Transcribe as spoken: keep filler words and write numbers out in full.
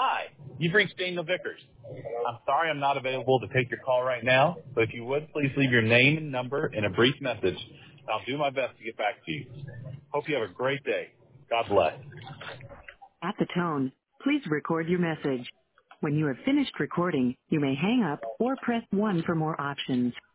Hi, you've reached Daniel Vickers. I'm sorry I'm not available to take your call right now, but if you would, please leave your name and number in a brief message. I'll do my best to get back to you. Hope you have a great day. God bless. At the tone, please record your message. When you have finished recording, you may hang up or press one for more options.